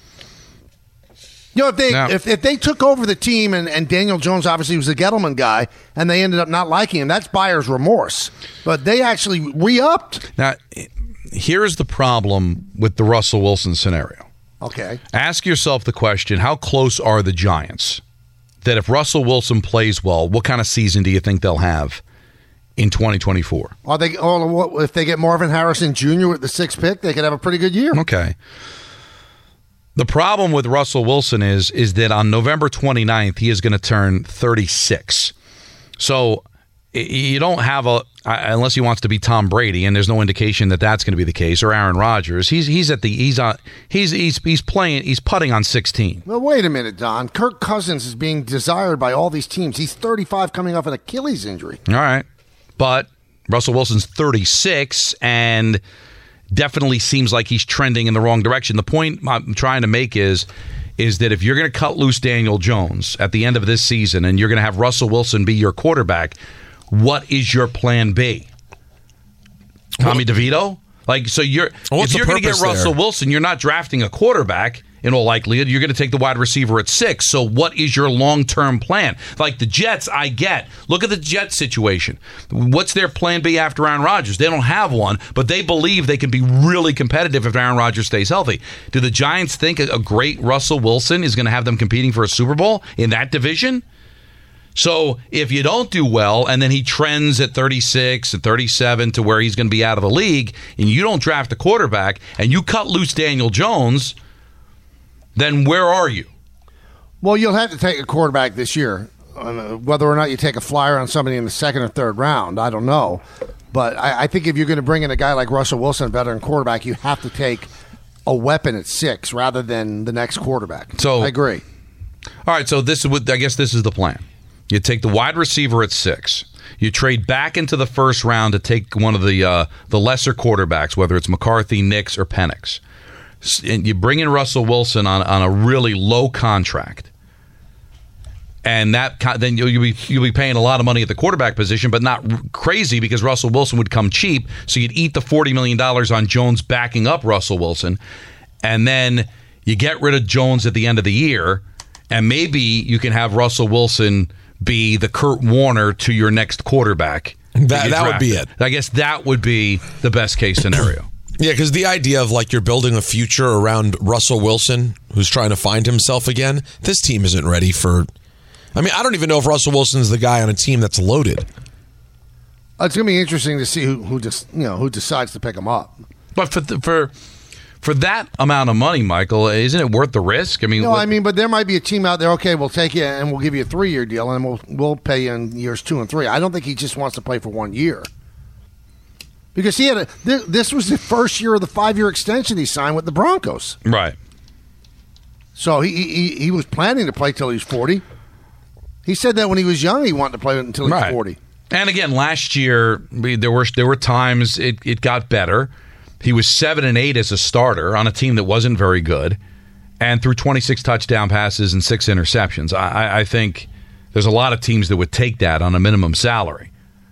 F: If they took over the team and Daniel Jones obviously was a Gettleman guy and they ended up not liking him, that's buyer's remorse. But they actually re-upped.
D: Now, here's the problem with the Russell Wilson scenario.
F: Okay.
D: Ask yourself the question, how close are the Giants? That if Russell Wilson plays well, what kind of season do you think they'll have in 2024?
F: If they get Marvin Harrison Jr. with the 6th pick, they could have a pretty good year.
D: Okay. The problem with Russell Wilson is that on November 29th, he is going to turn 36. So you don't have unless he wants to be Tom Brady, and there's no indication that that's going to be the case, or Aaron Rodgers. He's putting on 16.
F: Well, wait a minute, Don. Kirk Cousins is being desired by all these teams. He's 35, coming off an Achilles injury.
D: All right, but Russell Wilson's 36, and definitely seems like he's trending in the wrong direction. The point I'm trying to make is that if you're going to cut loose Daniel Jones at the end of this season and you're going to have Russell Wilson be your quarterback, what is your plan B? Tommy DeVito? If you're going to get Russell Wilson, you're not drafting a quarterback. In all likelihood, you're going to take the wide receiver at 6. So what is your long-term plan? Like the Jets, I get. Look at the Jets situation. What's their plan B after Aaron Rodgers? They don't have one, but they believe they can be really competitive if Aaron Rodgers stays healthy. Do the Giants think a great Russell Wilson is going to have them competing for a Super Bowl in that division? So if you don't do well and then he trends at 36 and 37 to where he's going to be out of the league and you don't draft a quarterback and you cut loose Daniel Jones, then where are you?
F: Well, you'll have to take a quarterback this year. Whether or not you take a flyer on somebody in the 2nd or 3rd round, I don't know. But I think if you're going to bring in a guy like Russell Wilson, a veteran quarterback, you have to take a weapon at 6 rather than the next quarterback.
D: So
F: I agree.
D: All right, so I guess this is the plan. You take the wide receiver at 6. You trade back into the first round to take one of the lesser quarterbacks, whether it's McCarthy, Nix, or Penix. And you bring in Russell Wilson on a really low contract. And then you'll be paying a lot of money at the quarterback position, but not crazy because Russell Wilson would come cheap. So you'd eat the $40 million on Jones backing up Russell Wilson. And then you get rid of Jones at the end of the year. And maybe you can have Russell Wilson be the Kurt Warner to your next quarterback.
G: That would be it.
D: I guess that would be the best case scenario.
G: Yeah, because the idea of like you're building a future around Russell Wilson, who's trying to find himself again, this team isn't ready for... I mean, I don't even know if Russell Wilson's the guy on a team that's loaded.
F: It's going to be interesting to see who decides to pick him up.
D: But for that amount of money, Michael, isn't it worth the risk? I mean,
F: but there might be a team out there. Okay, we'll take you and we'll give you a 3-year deal, and we'll pay you in years 2 and 3. I don't think he just wants to play for 1 year because this was the first year of the 5-year extension he signed with the Broncos.
D: Right.
F: So he was planning to play till he was 40. He said that when he was young, he wanted to play until he was 40.
D: And again, last year there were times it got better. He was 7-8 as a starter on a team that wasn't very good, and threw 26 touchdown passes and 6 interceptions. I think there's a lot of teams that would take that on a minimum salary.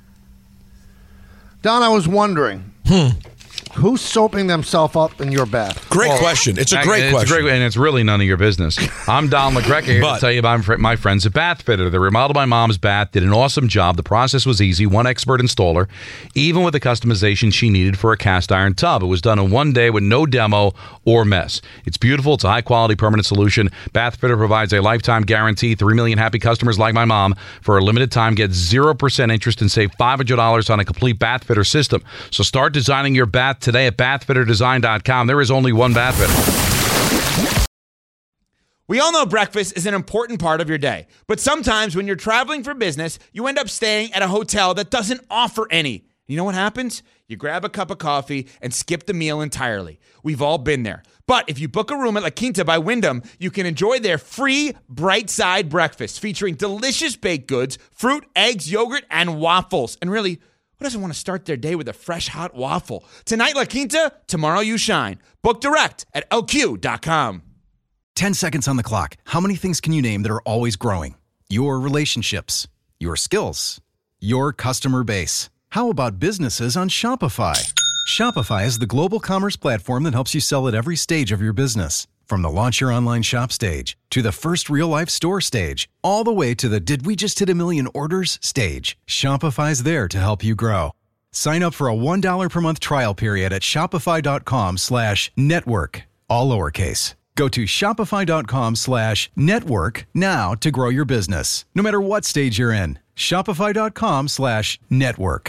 F: Don, I was wondering, who's soaping themselves up in your bath?
G: Great question. It's a great question.
D: And it's really none of your business. I'm Don LaGreca here to tell you about my friends at Bath Fitter. They remodeled my mom's bath, did an awesome job. The process was easy, one expert installer, even with the customization she needed for a cast iron tub. It was done in 1 day with no demo or mess. It's beautiful. It's a high-quality permanent solution. Bath Fitter provides a lifetime guarantee. 3 million happy customers like my mom for a limited time get 0% interest and save $500 on a complete Bath Fitter system. So start designing your bath today at bathfitterdesign.com. There is only one Bath Fitter.
S: We all know breakfast is an important part of your day, but sometimes when you're traveling for business, you end up staying at a hotel that doesn't offer any. You know what happens? You grab a cup of coffee and skip the meal entirely. We've all been there. But if you book a room at La Quinta by Wyndham, you can enjoy their free Bright Side breakfast featuring delicious baked goods, fruit, eggs, yogurt, and waffles. And really, who doesn't want to start their day with a fresh, hot waffle? Tonight, La Quinta, tomorrow you shine. Book direct at lq.com.
K: 10 seconds on the clock. How many things can you name that are always growing? Your relationships, your skills, your customer base. How about businesses on Shopify? Shopify is the global commerce platform that helps you sell at every stage of your business. From the launch your online shop stage to the first real-life store stage, all the way to the did we just hit 1 million orders stage, Shopify's there to help you grow. Sign up for a $1 per month trial period at shopify.com/network, all lowercase. Go to shopify.com/network now to grow your business, no matter what stage you're in. Shopify.com/network.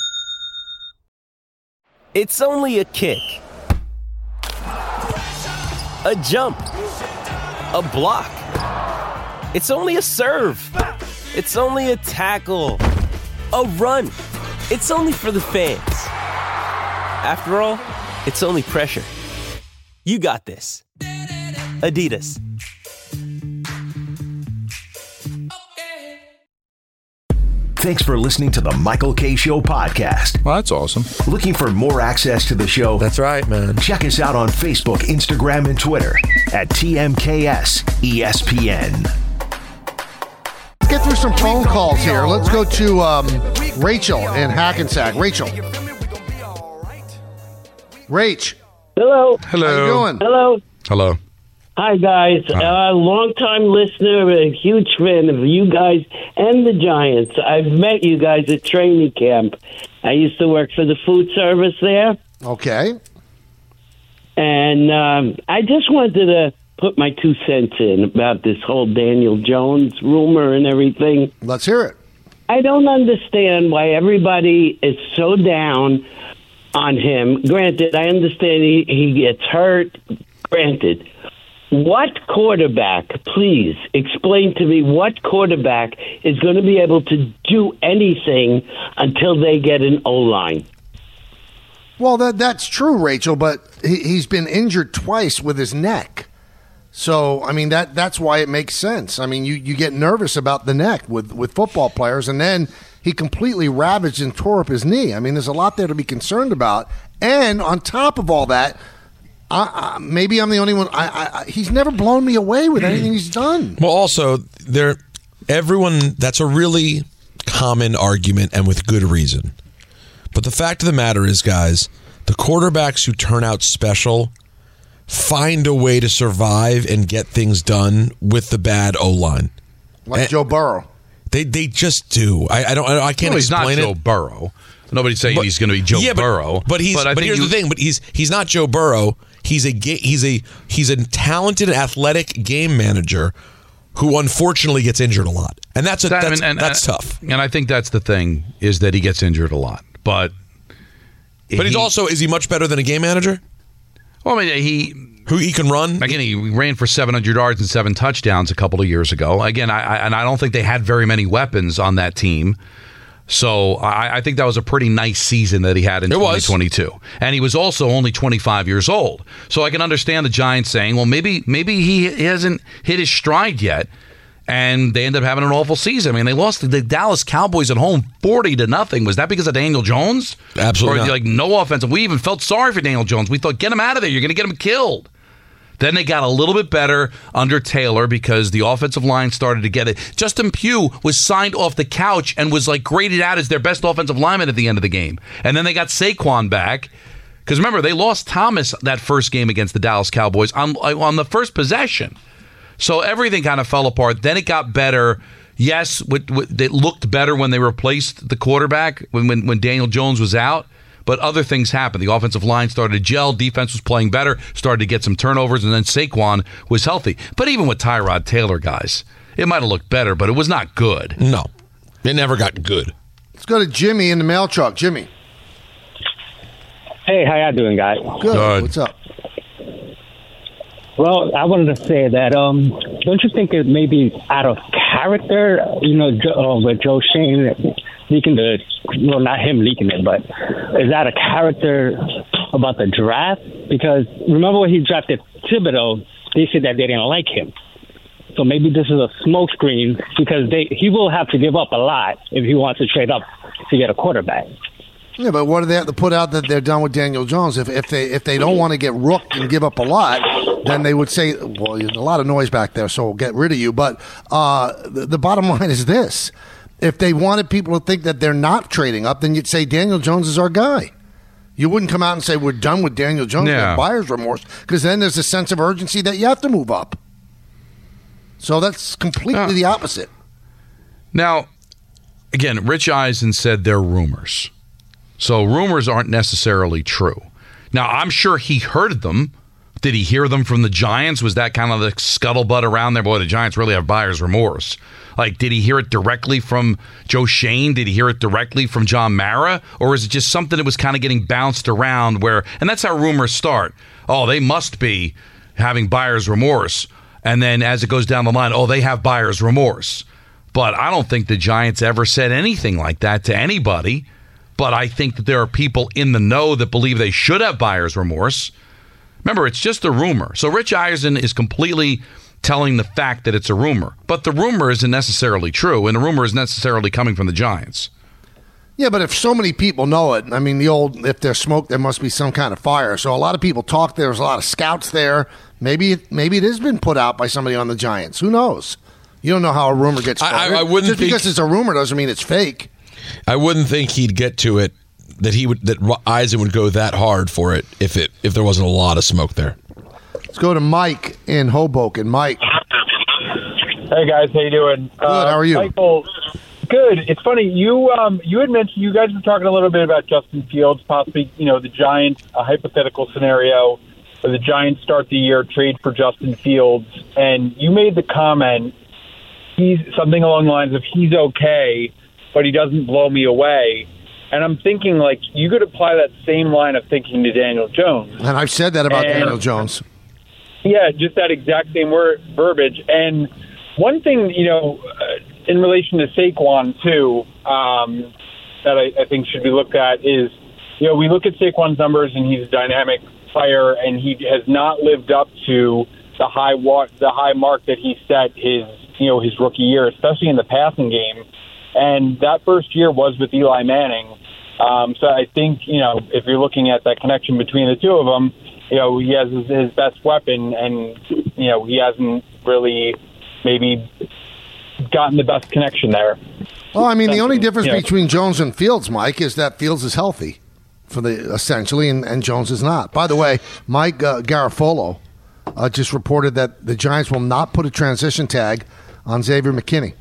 T: It's only a kick. A jump, a block. It's only a serve. It's only a tackle, a run. It's only for the fans. After all, it's only pressure. You got this. Adidas.
N: Thanks for listening to the Michael K. Show podcast.
D: Well, that's awesome.
N: Looking for more access to the show?
G: That's right, man.
N: Check us out on Facebook, Instagram, and Twitter at TMKS ESPN.
F: Let's get through some phone calls here. Let's go to Rachel in Hackensack. Rachel. Rach.
U: Hello.
D: Hello.
F: How you doing?
U: Hello.
D: Hello.
U: Hi, guys. Long-time listener, a huge fan of you guys and the Giants. I've met you guys at training camp. I used to work for the food service there.
F: Okay.
U: And I just wanted to put my 2 cents in about this whole Daniel Jones rumor and everything.
F: Let's hear it.
U: I don't understand why everybody is so down on him. Granted, I understand he gets hurt. Granted. What quarterback, please explain to me what quarterback is going to be able to do anything until they get an O-line?
F: Well, that's true, Rachel, but he's been injured twice with his neck. So, I mean, that's why it makes sense. I mean, you get nervous about the neck with football players, and then he completely ravaged and tore up his knee. I mean, there's a lot there to be concerned about. And on top of all that, maybe I'm the only one. He's never blown me away with anything he's done.
G: Well, also, that's a really common argument and with good reason. But the fact of the matter is, guys, the quarterbacks who turn out special find a way to survive and get things done with the bad O-line.
F: Like Joe Burrow.
G: They just do. I can't explain it.
D: He's not Joe Burrow. Nobody's saying he's going to be Joe Burrow.
G: But here's the thing. But he's not Joe Burrow. He's a talented, athletic game manager who unfortunately gets injured a lot, and that's tough.
D: And I think that's the thing, is that he gets injured a lot. But
G: he's also, is he much better than a game manager?
D: Well, I mean,
G: he can run.
D: Again, he ran for 700 yards and 7 touchdowns a couple of years ago. Again, I don't think they had very many weapons on that team. So I think that was a pretty nice season that he had in 2022. And he was also only 25 years old. So I can understand the Giants saying, well, maybe he hasn't hit his stride yet. And they end up having an awful season. I mean, they lost to the Dallas Cowboys at home 40-0. Was that because of Daniel Jones?
G: Absolutely
D: or no offensive. We even felt sorry for Daniel Jones. We thought, get him out of there. You're going to get him killed. Then they got a little bit better under Taylor because the offensive line started to get it. Justin Pugh was signed off the couch and was graded out as their best offensive lineman at the end of the game. And then they got Saquon back. Because remember, they lost Thomas that first game against the Dallas Cowboys on the first possession. So everything kind of fell apart. Then it got better. Yes, it looked better when they replaced the quarterback, when Daniel Jones was out. But other things happened. The offensive line started to gel. Defense was playing better. Started to get some turnovers. And then Saquon was healthy. But even with Tyrod Taylor, guys, it might have looked better, but it was not good.
G: No, it never got good.
F: Let's go to Jimmy in the mail truck. Jimmy.
B: Hey, how y'all doing, guys?
F: Good. What's up?
B: Well, I wanted to say that don't you think it may be out of character, with Joe Shane leaking not him leaking it, but is that a character about the draft? Because remember when he drafted Thibodeau, they said that they didn't like him. So maybe this is a smokescreen because he will have to give up a lot if he wants to trade up to get a quarterback.
F: Yeah, but what do they have to put out that they're done with Daniel Jones? If they don't want to get rooked and give up a lot, then they would say, well, there's a lot of noise back there, so we'll get rid of you. But the bottom line is this. If they wanted people to think that they're not trading up, then you'd say Daniel Jones is our guy. You wouldn't come out and say we're done with Daniel Jones. We have buyer's remorse, because then there's a sense of urgency that you have to move up. So that's completely the opposite.
D: Now, again, Rich Eisen said they're rumors. So rumors aren't necessarily true. Now, I'm sure he heard them. Did he hear them from the Giants? Was that kind of the scuttlebutt around there? Boy, the Giants really have buyer's remorse. Did he hear it directly from Joe Shane? Did he hear it directly from John Mara? Or is it just something that was kind of getting bounced around where, and that's how rumors start. Oh, they must be having buyer's remorse. And then as it goes down the line, oh, they have buyer's remorse. But I don't think the Giants ever said anything like that to anybody. But I think that there are people in the know that believe they should have buyer's remorse. Remember, it's just a rumor. So Rich Eisen is completely telling the fact that it's a rumor. But the rumor isn't necessarily true, and the rumor is necessarily coming from the Giants.
F: Yeah, but if so many people know it, I mean, if there's smoke, there must be some kind of fire. So a lot of people talk. There's a lot of scouts there. Maybe it has been put out by somebody on the Giants. Who knows? You don't know how a rumor gets started.
G: I wouldn't
F: just because it's a rumor doesn't mean it's fake.
G: I wouldn't think he'd get to it, that Eisen would go that hard for it if there wasn't a lot of smoke there.
F: Let's go to Mike in Hoboken. Mike.
V: Hey guys, how you doing?
F: Good. How are you?
V: Michael, good. It's funny you had mentioned you guys were talking a little bit about Justin Fields, possibly the Giants, a hypothetical scenario where the Giants start the year, trade for Justin Fields, and you made the comment he's something along the lines of he's okay, but he doesn't blow me away. And I'm thinking, you could apply that same line of thinking to Daniel Jones.
F: And I've said that about Daniel Jones.
V: Yeah, just that exact same verbiage. And one thing, in relation to Saquon, too, that I think should be looked at is, we look at Saquon's numbers, and he's a dynamic player, and he has not lived up to the high mark that he set his rookie year, especially in the passing game. And that first year was with Eli Manning. So I think, if you're looking at that connection between the two of them, he has his best weapon, and, he hasn't really maybe gotten the best connection there.
F: Well, I mean, the only difference between Jones and Fields, Mike, is that Fields is healthy essentially, and Jones is not. By the way, Mike Garafolo just reported that the Giants will not put a transition tag on Xavier McKinney,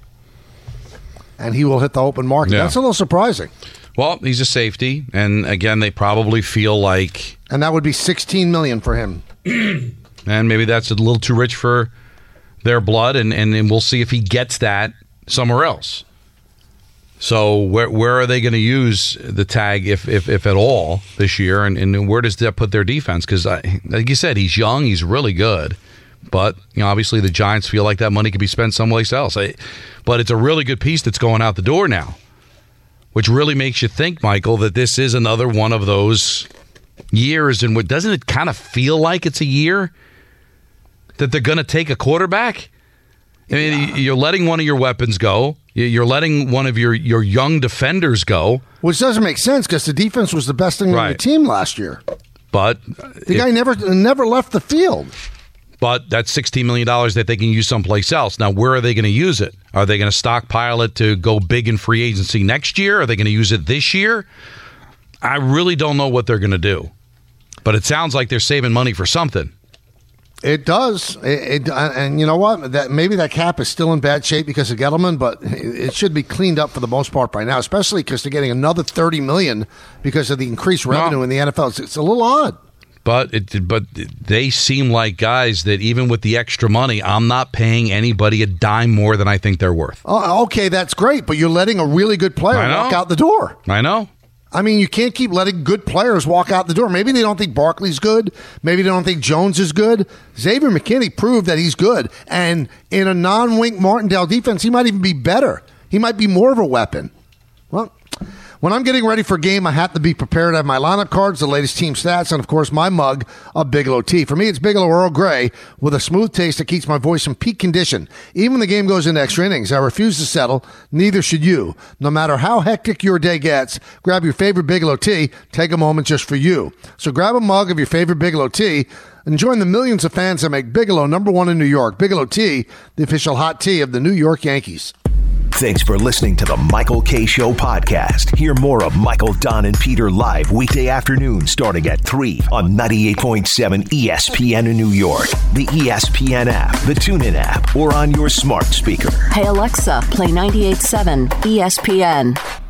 F: and he will hit the open market.
D: Yeah.
F: That's a little surprising.
D: Well, he's a safety, and again, they probably feel like...
F: And that would be $16 million for him.
D: And maybe that's a little too rich for their blood, and we'll see if he gets that somewhere else. So where are they going to use the tag, if at all, this year, and where does that put their defense? Because, like you said, he's young, he's really good, but obviously the Giants feel like that money could be spent someplace else. But it's a really good piece that's going out the door now, which really makes you think, Michael, that this is another one of those years. And doesn't it kind of feel like it's a year that they're going to take a quarterback? I mean, you're letting one of your weapons go. You're letting one of your young defenders go.
F: Which doesn't make sense because the defense was the best thing on the team last year.
D: But
F: the guy never left the field.
D: But that's $16 million that they can use someplace else. Now, where are they going to use it? Are they going to stockpile it to go big in free agency next year? Are they going to use it this year? I really don't know what they're going to do. But it sounds like they're saving money for something.
F: It does. And you know what? Maybe that cap is still in bad shape because of Gettleman, but it should be cleaned up for the most part by now, especially because they're getting another $30 million because of the increased revenue in the NFL. It's a little odd.
D: But they seem like guys that even with the extra money, I'm not paying anybody a dime more than I think they're worth.
F: Oh, okay, that's great, but you're letting a really good player walk out the door.
D: I know.
F: I mean, you can't keep letting good players walk out the door. Maybe they don't think Barkley's good. Maybe they don't think Jones is good. Xavier McKinney proved that he's good. And in a non-Wink Martindale defense, he might even be better. He might be more of a weapon. Well, when I'm getting ready for a game, I have to be prepared. I have my lineup cards, the latest team stats, and, of course, my mug of Bigelow tea. For me, it's Bigelow Earl Grey with a smooth taste that keeps my voice in peak condition. Even when the game goes into extra innings, I refuse to settle. Neither should you. No matter how hectic your day gets, grab your favorite Bigelow tea. Take a moment just for you. So grab a mug of your favorite Bigelow tea and join the millions of fans that make Bigelow #1 in New York. Bigelow tea, the official hot tea of the New York Yankees.
N: Thanks for listening to the Michael K. Show podcast. Hear more of Michael, Don, and Peter live weekday afternoons starting at 3 on 98.7 ESPN in New York, the ESPN app, the TuneIn app, or on your smart speaker.
A: Hey, Alexa, play 98.7 ESPN.